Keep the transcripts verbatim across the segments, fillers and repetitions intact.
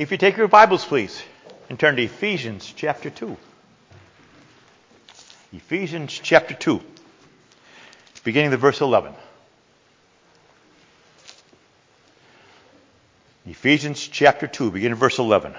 If you take your Bibles, please, and turn to Ephesians chapter two. Ephesians chapter two, beginning with verse eleven. Ephesians chapter two, beginning with verse eleven.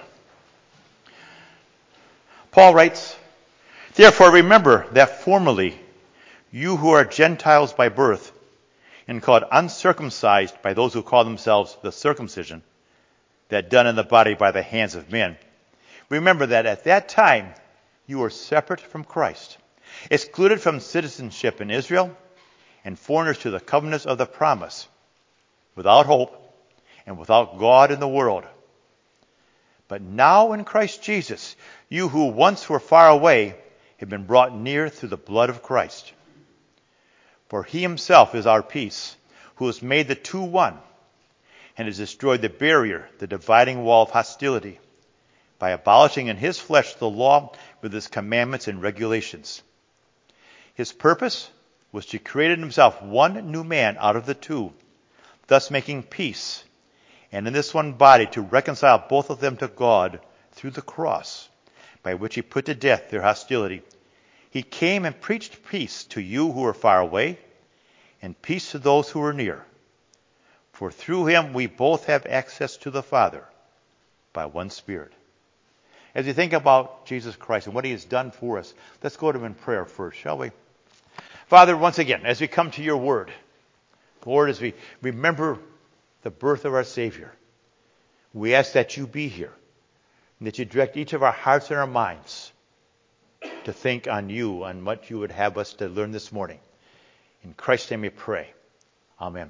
Paul writes, "Therefore remember that formerly you who are Gentiles by birth and called uncircumcised by those who call themselves the circumcision, that done in the body by the hands of men, remember that at that time you were separate from Christ, excluded from citizenship in Israel, and foreigners to the covenants of the promise, without hope and without God in the world. But now in Christ Jesus, you who once were far away have been brought near through the blood of Christ. For he himself is our peace, who has made the two one, and has destroyed the barrier, the dividing wall of hostility, by abolishing in his flesh the law with its commandments and regulations. His purpose was to create in himself one new man out of the two, thus making peace, and in this one body to reconcile both of them to God through the cross, by which he put to death their hostility. He came and preached peace to you who are far away, and peace to those who are near. For through him we both have access to the Father by one Spirit." As you think about Jesus Christ and what he has done for us, let's go to him in prayer first, shall we? Father, once again, as we come to your word, Lord, as we remember the birth of our Savior, we ask that you be here and that you direct each of our hearts and our minds to think on you, on what you would have us to learn this morning. In Christ's name we pray. Amen.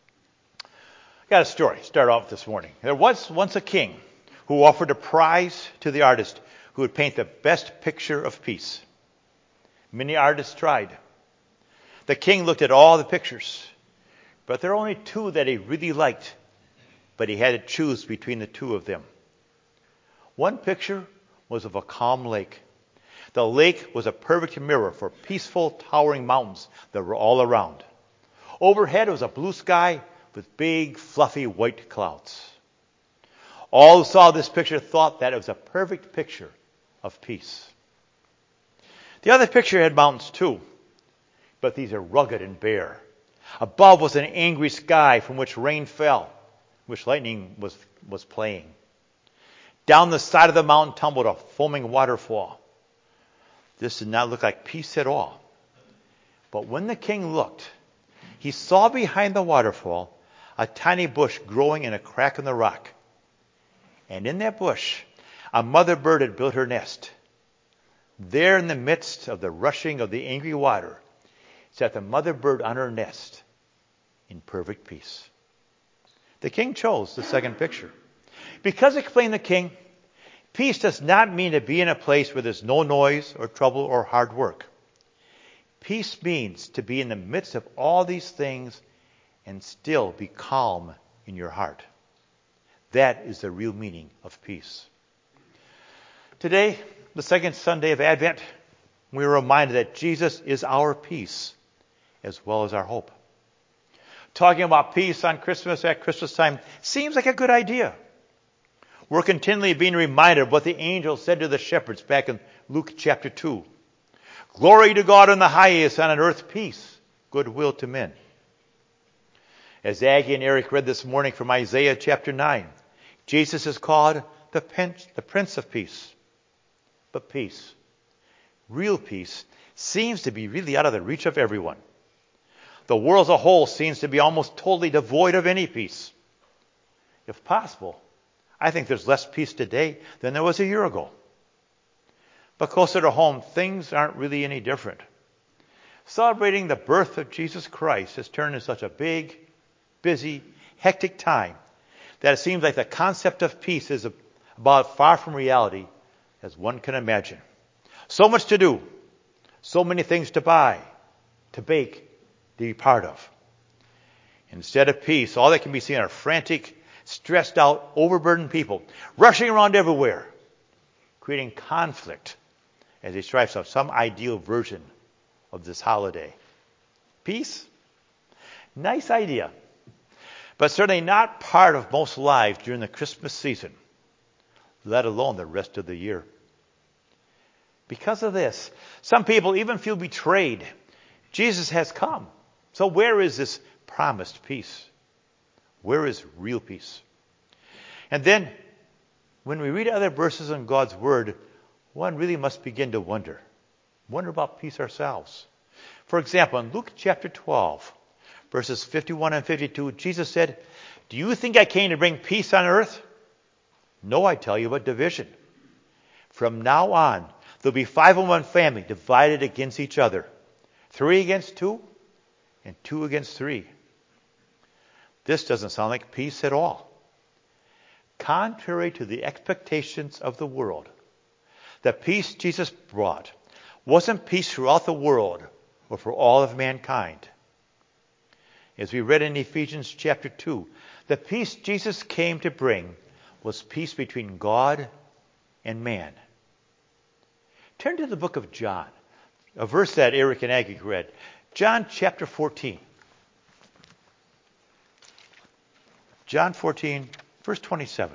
I got a story to start off this morning. There was once a king who offered a prize to the artist who would paint the best picture of peace. Many artists tried. The king looked at all the pictures, but there were only two that he really liked, but he had to choose between the two of them. One picture was of a calm lake. The lake was a perfect mirror for peaceful, towering mountains that were all around. Overhead was a blue sky with big, fluffy white clouds. All who saw this picture thought that it was a perfect picture of peace. The other picture had mountains too, but these are rugged and bare. Above was an angry sky from which rain fell, which lightning was, was playing. Down the side of the mountain tumbled a foaming waterfall. This did not look like peace at all. But when the king looked, he saw behind the waterfall a tiny bush growing in a crack in the rock. And in that bush, a mother bird had built her nest. There in the midst of the rushing of the angry water sat the mother bird on her nest in perfect peace. The king chose the second picture. Because, explained the king, peace does not mean to be in a place where there's no noise or trouble or hard work. Peace means to be in the midst of all these things and still be calm in your heart. That is the real meaning of peace. Today, the second Sunday of Advent, we are reminded that Jesus is our peace as well as our hope. Talking about peace on Christmas at Christmas time seems like a good idea. We're continually being reminded of what the angel said to the shepherds back in Luke chapter two. Glory to God in the highest, and on earth peace, goodwill to men. As Aggie and Eric read this morning from Isaiah chapter nine, Jesus is called the Prince of Peace. But peace, real peace, seems to be really out of the reach of everyone. The world as a whole seems to be almost totally devoid of any peace. If possible, I think there's less peace today than there was a year ago. But closer to home, things aren't really any different. Celebrating the birth of Jesus Christ has turned into such a big, busy, hectic time that it seems like the concept of peace is about far from reality as one can imagine. So much to do, so many things to buy, to bake, to be part of. Instead of peace, all that can be seen are frantic, stressed out, overburdened people rushing around everywhere, creating conflict as they strive to have some ideal version of this holiday. Peace? Nice idea, but certainly not part of most lives during the Christmas season. let alone the rest of the year. Because of this, some people even feel betrayed. Jesus has come. So where is this promised peace? Where is real peace? And then, when we read other verses in God's Word, one really must begin to wonder. Wonder about peace ourselves. For example, in Luke chapter twelve, verses fifty-one and fifty-two, Jesus said, "Do you think I came to bring peace on earth? No, I tell you, but division. From now on, there'll be five in one family divided against each other. Three against two, and two against three." This doesn't sound like peace at all. Contrary to the expectations of the world, the peace Jesus brought wasn't peace throughout the world or for all of mankind. As we read in Ephesians chapter two, the peace Jesus came to bring was peace between God and man. Turn to the book of John, a verse that Eric and Aggie read. John chapter fourteen. John fourteen, verse twenty-seven.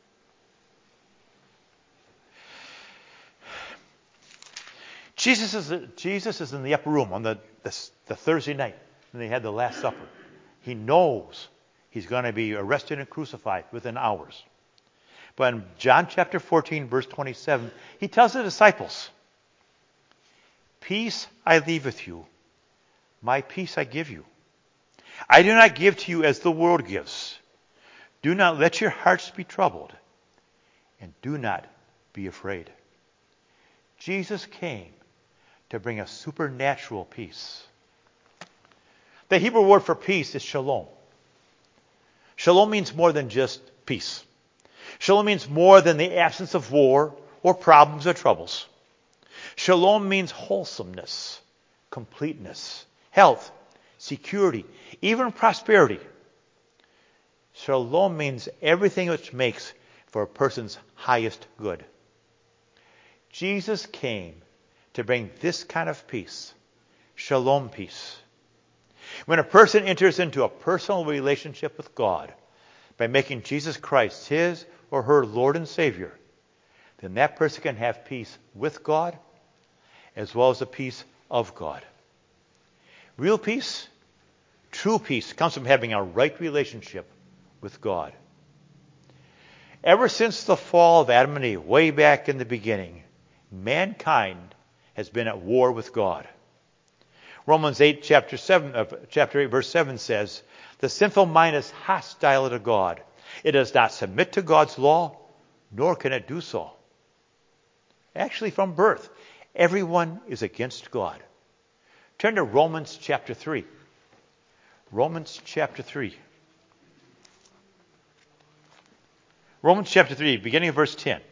Jesus is, Jesus is in the upper room on the, the, the Thursday night when they had the Last Supper. He knows he's going to be arrested and crucified within hours. But in John chapter fourteen, verse twenty-seven, he tells the disciples, "Peace I leave with you, my peace I give you. I do not give to you as the world gives. Do not let your hearts be troubled, and do not be afraid." Jesus came to bring a supernatural peace. The Hebrew word for peace is shalom. Shalom means more than just peace. Shalom means more than the absence of war or problems or troubles. Shalom means wholesomeness, completeness, health, security, even prosperity. Shalom means everything which makes for a person's highest good. Jesus came to bring this kind of peace, shalom peace. When a person enters into a personal relationship with God by making Jesus Christ his or her Lord and Savior, then that person can have peace with God as well as the peace of God. Real peace, true peace, comes from having a right relationship with God. Ever since the fall of Adam and Eve, way back in the beginning, mankind has been at war with God. Romans eight, chapter seven, uh, chapter eight, verse seven says, "The sinful mind is hostile to God. It does not submit to God's law, nor can it do so." Actually, from birth, everyone is against God. Turn to Romans chapter three. Romans chapter three. Romans chapter three, beginning of verse ten.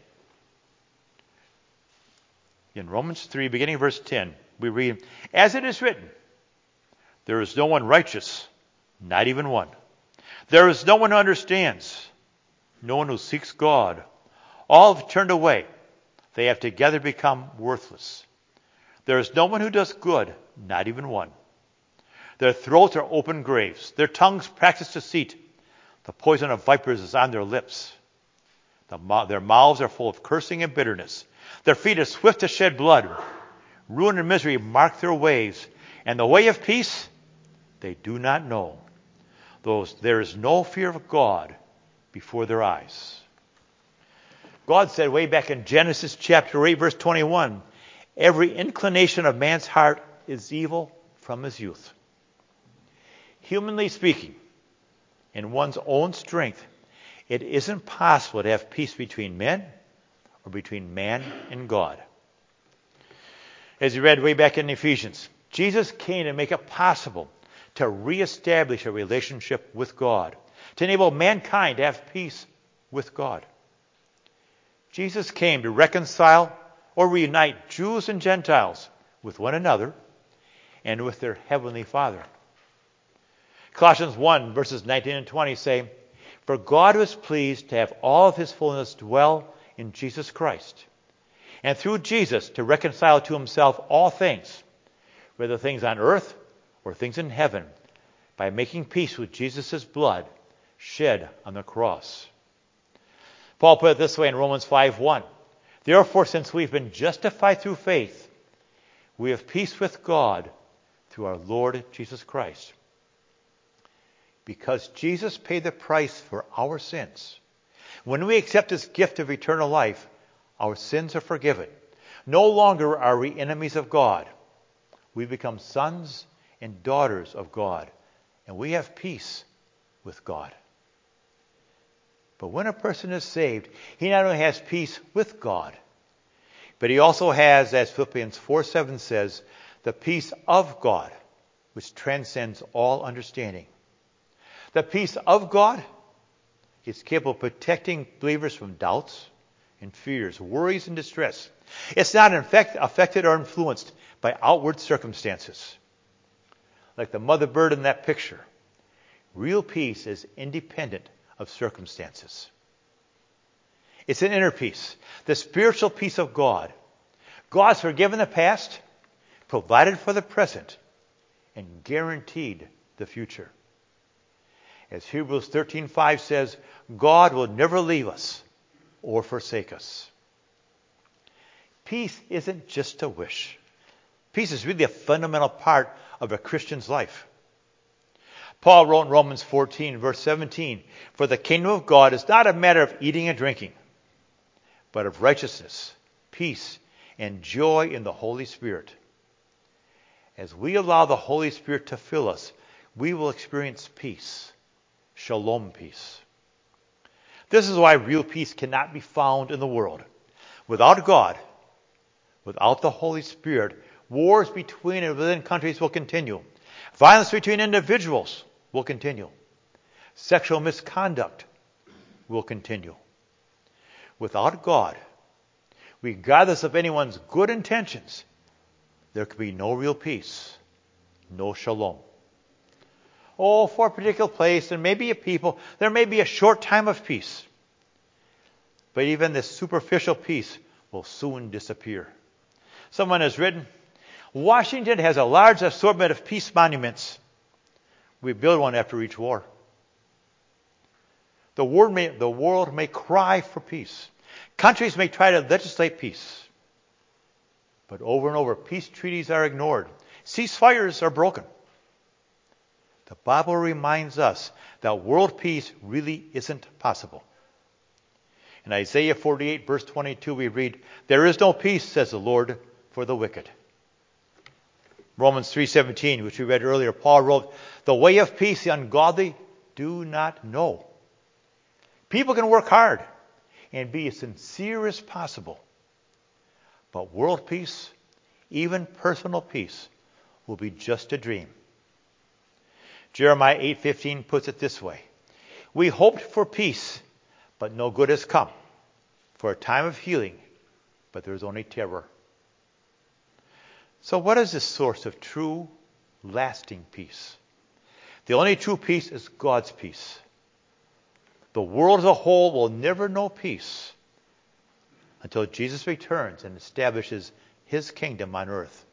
In Romans three, beginning of verse ten, we read, "As it is written, there is no one righteous, not even one. There is no one who understands, no one who seeks God. All have turned away. They have together become worthless. There is no one who does good, not even one. Their throats are open graves. Their tongues practice deceit. The poison of vipers is on their lips. The, their mouths are full of cursing and bitterness. Their feet are swift to shed blood. Ruin and misery mark their ways. And the way of peace they do not know. Those, there is no fear of God before their eyes." God said way back in Genesis chapter eight, verse twenty-one, "Every inclination of man's heart is evil from his youth." Humanly speaking, in one's own strength, it isn't possible to have peace between men or between man and God. As you read way back in Ephesians, Jesus came to make it possible to reestablish a relationship with God, to enable mankind to have peace with God. Jesus came to reconcile or reunite Jews and Gentiles with one another and with their heavenly Father. Colossians one, verses nineteen and twenty say, "For God was pleased to have all of his fullness dwell in Jesus Christ, and through Jesus to reconcile to himself all things, whether things on earth or things in heaven, by making peace with Jesus' blood shed on the cross." Paul put it this way in Romans five one. Therefore, since we've been justified through faith, we have peace with God through our Lord Jesus Christ. Because Jesus paid the price for our sins, when we accept this gift of eternal life, our sins are forgiven. No longer are we enemies of God. We become sons and daughters of God, and we have peace with God. But when a person is saved, he not only has peace with God, but he also has, as Philippians four seven says, the peace of God, which transcends all understanding. The peace of God is capable of protecting believers from doubts and fears, worries and distress. It's not infect, affected or influenced by outward circumstances. Like the mother bird in that picture, real peace is independent of circumstances. It's an inner peace, the spiritual peace of God. God's forgiven the past, provided for the present, and guaranteed the future. As Hebrews thirteen five says, God will never leave us or forsake us. Peace isn't just a wish. Peace is really a fundamental part of a Christian's life. Paul wrote in Romans fourteen, verse seventeen, for the kingdom of God is not a matter of eating and drinking, but of righteousness, peace, and joy in the Holy Spirit. As we allow the Holy Spirit to fill us, we will experience peace, shalom peace. This is why real peace cannot be found in the world. Without God, without the Holy Spirit, wars between and within countries will continue. Violence between individuals will continue. Sexual misconduct will continue. Without God, regardless of anyone's good intentions, there could be no real peace, no shalom. Oh, for a particular place and maybe a people, there may be a short time of peace. But even this superficial peace will soon disappear. Someone has written, Washington has a large assortment of peace monuments. We build one after each war. The world may, the world may cry for peace. Countries may try to legislate peace. But over and over, peace treaties are ignored. Ceasefires are broken. The Bible reminds us that world peace really isn't possible. In Isaiah forty-eight, verse twenty-two, we read, there is no peace, says the Lord, for the wicked. Romans three seventeen, which we read earlier, Paul wrote, the way of peace the ungodly do not know. People can work hard and be as sincere as possible. But world peace, even personal peace, will be just a dream. Jeremiah eight fifteen puts it this way. We hoped for peace, but no good has come. For a time of healing, but there is only terror. So what is the source of true, lasting peace? The only true peace is God's peace. The world as a whole will never know peace until Jesus returns and establishes his kingdom on earth.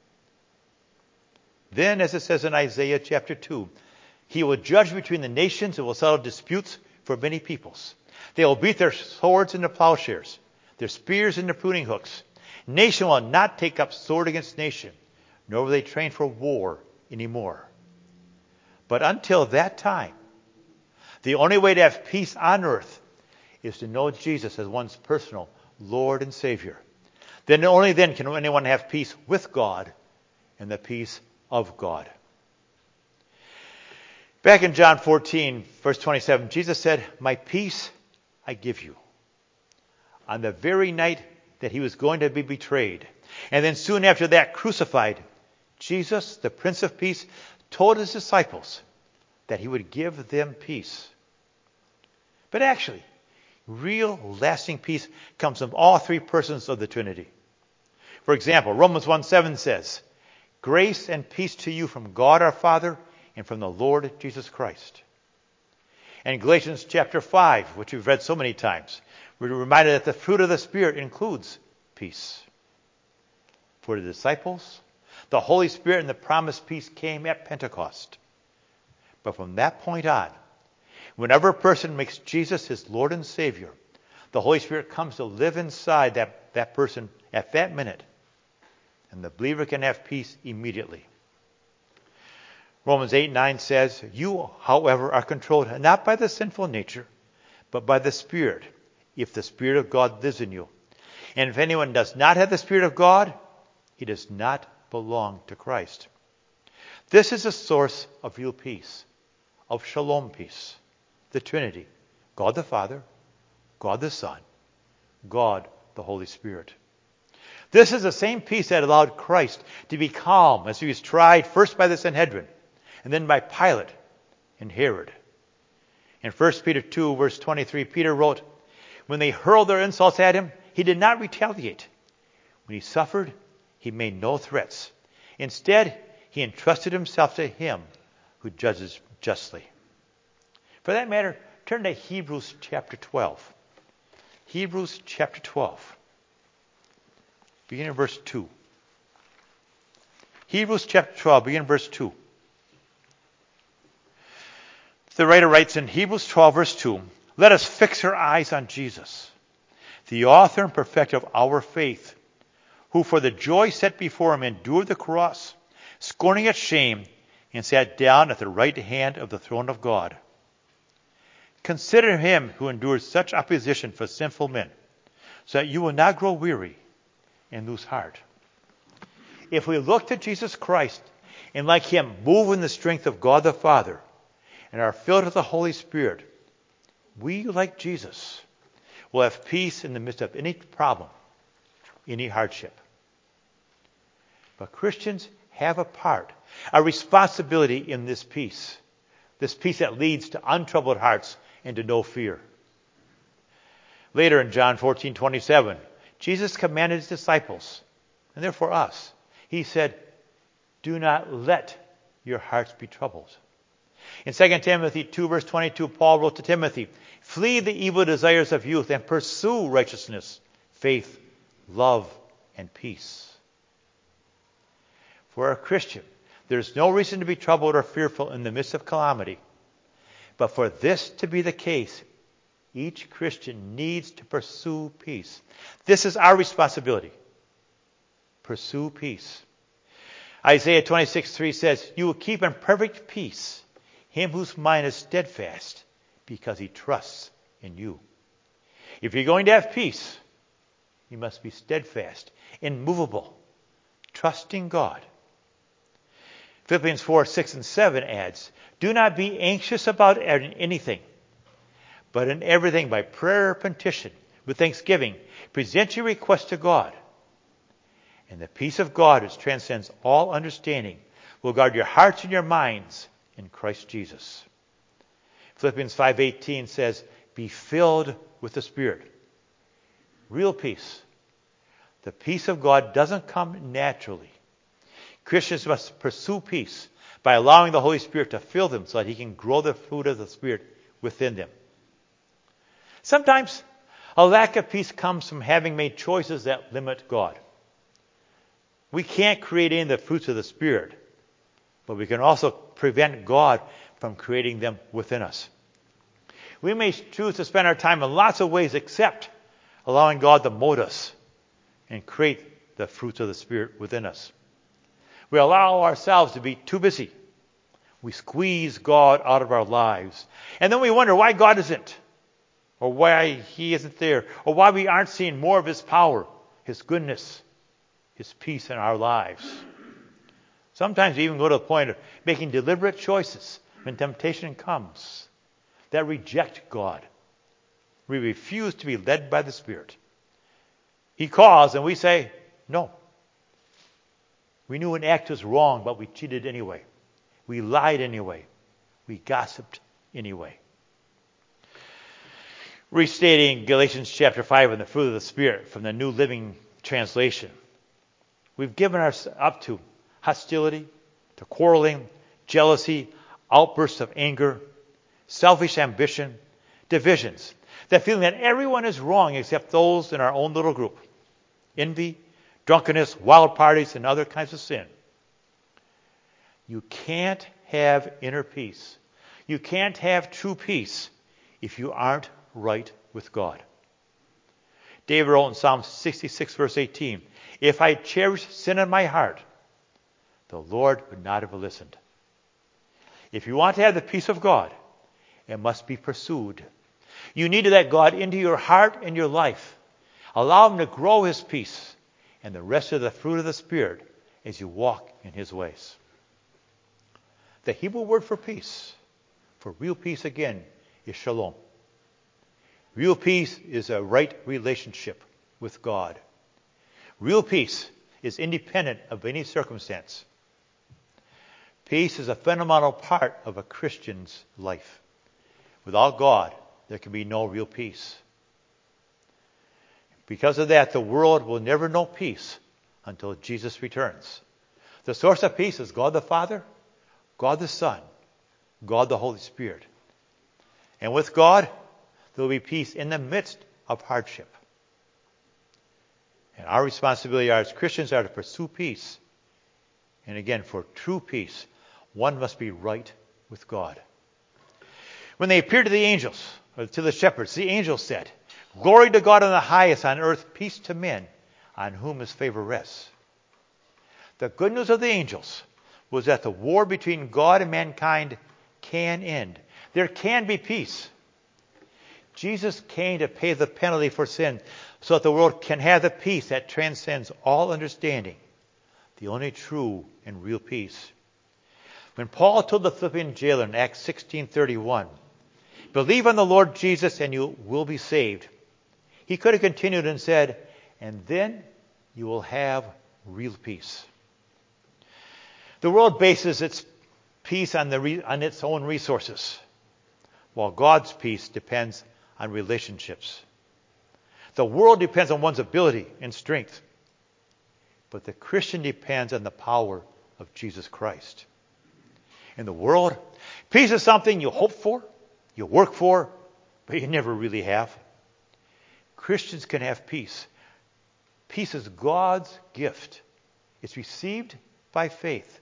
Then, as it says in Isaiah chapter two, he will judge between the nations and will settle disputes for many peoples. They will beat their swords into plowshares, their spears into pruning hooks. Nation will not take up sword against nation, nor will they train for war anymore. But until that time, the only way to have peace on earth is to know Jesus as one's personal Lord and Savior. Then only then can anyone have peace with God and the peace of God. Back in John fourteen, verse twenty-seven, Jesus said, my peace I give you. On the very night that he was going to be betrayed, and then soon after that crucified, Jesus, the Prince of Peace, told his disciples that he would give them peace. But actually, real lasting peace comes from all three persons of the Trinity. For example, Romans one seven says, grace and peace to you from God our Father and from the Lord Jesus Christ. And Galatians chapter five, which we've read so many times, we're reminded that the fruit of the Spirit includes peace. For the disciples, the Holy Spirit and the promised peace came at Pentecost. But from that point on, whenever a person makes Jesus his Lord and Savior, the Holy Spirit comes to live inside that, that person at that minute. And the believer can have peace immediately. Romans eight nine says, you, however, are controlled not by the sinful nature, but by the Spirit, if the Spirit of God lives in you. And if anyone does not have the Spirit of God, he does not belong to Christ. This is a source of real peace, of shalom peace. The Trinity, God the Father, God the Son, God the Holy Spirit. This is the same peace that allowed Christ to be calm as he was tried first by the Sanhedrin and then by Pilate and Herod. In First Peter two, verse twenty-three, Peter wrote, when they hurled their insults at him, he did not retaliate. When he suffered, he made no threats. Instead, he entrusted himself to him who judges justly. For that matter, turn to Hebrews chapter twelve. Hebrews chapter twelve. Beginning in verse two. Hebrews chapter twelve, beginning in verse two. The writer writes in Hebrews twelve, verse two, let us fix our eyes on Jesus, the author and perfecter of our faith, who for the joy set before him endured the cross, scorning its shame, and sat down at the right hand of the throne of God. Consider him who endured such opposition for sinful men, so that you will not grow weary and lose heart. If we look to Jesus Christ and like him move in the strength of God the Father and are filled with the Holy Spirit, we, like Jesus, will have peace in the midst of any problem, any hardship. But Christians have a part, a responsibility in this peace, this peace that leads to untroubled hearts and to no fear. Later in John fourteen twenty-seven, Jesus commanded his disciples, and therefore us, he said, do not let your hearts be troubled. In Second Timothy two, verse twenty-two, Paul wrote to Timothy, flee the evil desires of youth and pursue righteousness, faith, love, and peace. For a Christian, there's no reason to be troubled or fearful in the midst of calamity. But for this to be the case, each Christian needs to pursue peace. This is our responsibility. Pursue peace. Isaiah twenty-six three says, you will keep in perfect peace him whose mind is steadfast, because he trusts in you. If you're going to have peace, you must be steadfast, immovable, trusting God. Philippians four, six, and seven adds, do not be anxious about anything, but in everything by prayer or petition, with thanksgiving, present your request to God. And the peace of God, which transcends all understanding, will guard your hearts and your minds in Christ Jesus. Philippians five eighteen says, be filled with the Spirit. Real peace. The peace of God doesn't come naturally. Christians must pursue peace by allowing the Holy Spirit to fill them so that he can grow the fruit of the Spirit within them. Sometimes a lack of peace comes from having made choices that limit God. We can't create any of the fruits of the Spirit, but we can also prevent God from creating them within us. We may choose to spend our time in lots of ways except allowing God to mold us and create the fruits of the Spirit within us. We allow ourselves to be too busy. We squeeze God out of our lives. And then we wonder why God isn't, or why he isn't there, or why we aren't seeing more of his power, his goodness, his peace in our lives. Sometimes we even go to the point of making deliberate choices when temptation comes that reject God. We refuse to be led by the Spirit. He calls and we say, no. We knew an act was wrong, but we cheated anyway. We lied anyway. We gossiped anyway. Restating Galatians chapter five and the fruit of the Spirit from the New Living Translation. We've given ourselves up to hostility, to quarreling, jealousy, outbursts of anger, selfish ambition, divisions, the feeling that everyone is wrong except those in our own little group, envy, drunkenness, wild parties, and other kinds of sin. You can't have inner peace. You can't have true peace if you aren't right with God. David wrote in Psalm sixty-six, verse eighteen, if I cherished sin in my heart, the Lord would not have listened. If you want to have the peace of God, it must be pursued. You need to let God into your heart and your life. Allow him to grow his peace and the rest of the fruit of the Spirit as you walk in his ways. The Hebrew word for peace, for real peace again, is shalom. Real peace is a right relationship with God. Real peace is independent of any circumstance. Peace is a fundamental part of a Christian's life. Without God, there can be no real peace. Because of that, the world will never know peace until Jesus returns. The source of peace is God the Father, God the Son, God the Holy Spirit. And with God, there will be peace in the midst of hardship. And our responsibility as Christians are to pursue peace. And again, for true peace, one must be right with God. When they appeared to the angels, or to the shepherds, the angels said, glory to God in the highest, on earth peace to men, on whom his favor rests. The good news of the angels was that the war between God and mankind can end. There can be peace. Jesus came to pay the penalty for sin so that the world can have the peace that transcends all understanding, the only true and real peace. When Paul told the Philippian jailer in Acts sixteen thirty-one, believe on the Lord Jesus and you will be saved, he could have continued and said, and then you will have real peace. The world bases its peace on, the re- on its own resources, while God's peace depends on relationships. The world depends on one's ability and strength, but the Christian depends on the power of Jesus Christ. In the world, peace is something you hope for, you work for, but you never really have. Christians can have peace. Peace is God's gift. It's received by faith.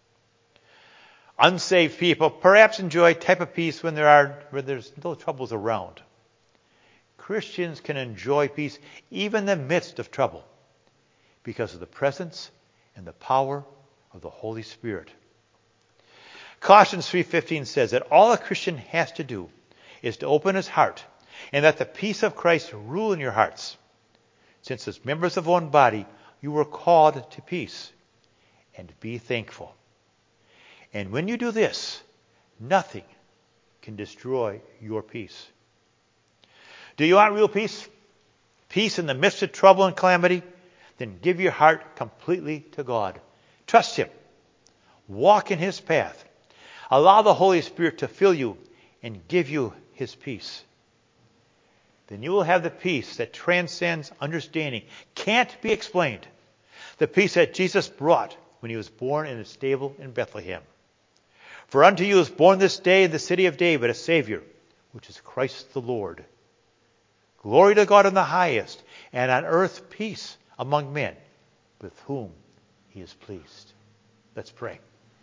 Unsaved people perhaps enjoy a type of peace when there are when there's no troubles around. Christians can enjoy peace even in the midst of trouble because of the presence and the power of the Holy Spirit. Colossians three fifteen says that all a Christian has to do is to open his heart and let the peace of Christ rule in your hearts. Since as members of one body, you were called to peace, and be thankful. And when you do this, nothing can destroy your peace. Do you want real peace? Peace in the midst of trouble and calamity? Then give your heart completely to God. Trust him. Walk in his path. Allow the Holy Spirit to fill you and give you his peace. Then you will have the peace that transcends understanding, can't be explained. The peace that Jesus brought when he was born in a stable in Bethlehem. For unto you is born this day in the city of David a Savior, which is Christ the Lord. Glory to God in the highest, and on earth peace among men with whom he is pleased. Let's pray.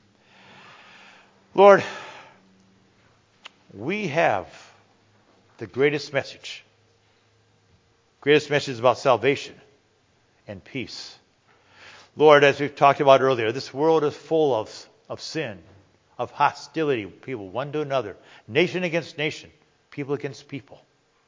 Lord, we have the greatest message. Greatest message is about salvation and peace. Lord, as we've talked about earlier, this world is full of, of sin, of hostility, people one to another, nation against nation, people against people.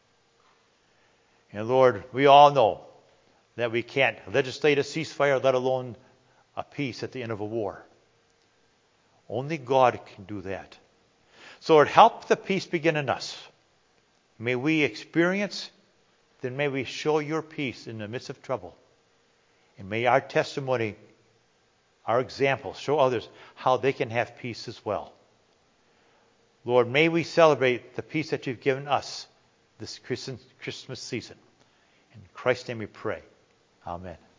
And Lord, we all know that we can't legislate a ceasefire, let alone a peace at the end of a war. Only God can do that. So Lord, help the peace begin in us. May we experience, then may we show your peace in the midst of trouble. And may our testimony, our example, show others how they can have peace as well. Lord, may we celebrate the peace that you've given us this Christmas season. In Christ's name we pray. Amen.